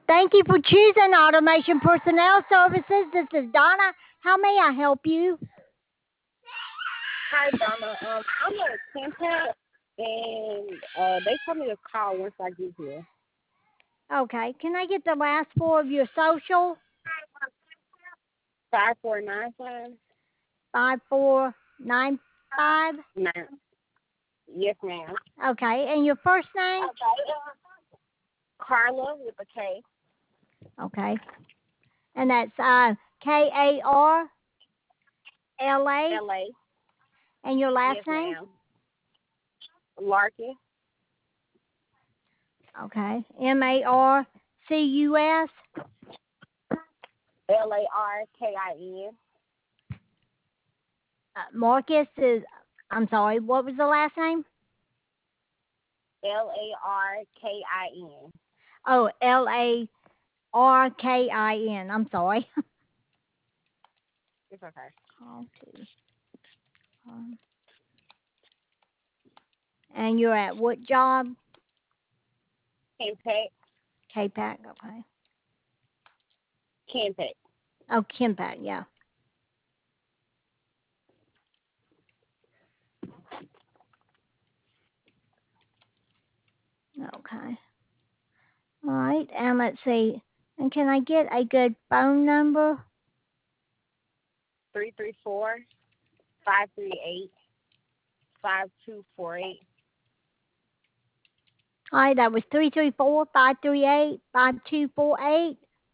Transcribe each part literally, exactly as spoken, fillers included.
Thank you for choosing Automation Personnel Services. This is Donna. How may I help you? Hi, Donna. Um, I'm at Campact, and uh, they told me to call once I get here. Okay. Can I get the last four of your social? Five four nine five. Five four nine five. Nine. Yes, ma'am. Okay. And your first name? Carla with a K. Okay. And that's uh, K A R L A. L A. And your last Yes, name? ma'am. Larkin. Okay. M A R C U S. L A R K I N. Uh, Marcus is, I'm sorry, what was the last name? L A R K I N. Oh, L A R K I N. I'm sorry. It's okay. Call to, um, and you're at what job? Campact. K-Pac, okay. Campact. Oh, Kimpac, yeah. Okay. All right, and let's see. And can I get a good phone number? Three three four five three eight five two four eight. All right, that was three three four, five three eight, five two four eight.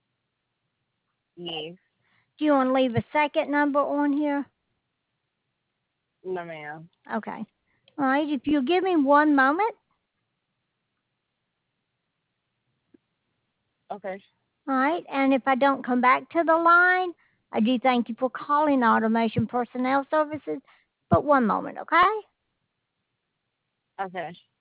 Yes. Do you want to leave a second number on here? No, ma'am. Okay. All right, if you'll give me one moment. Okay. All right, and if I don't come back to the line, I do thank you for calling Automation Personnel Services. But one moment, okay? Okay.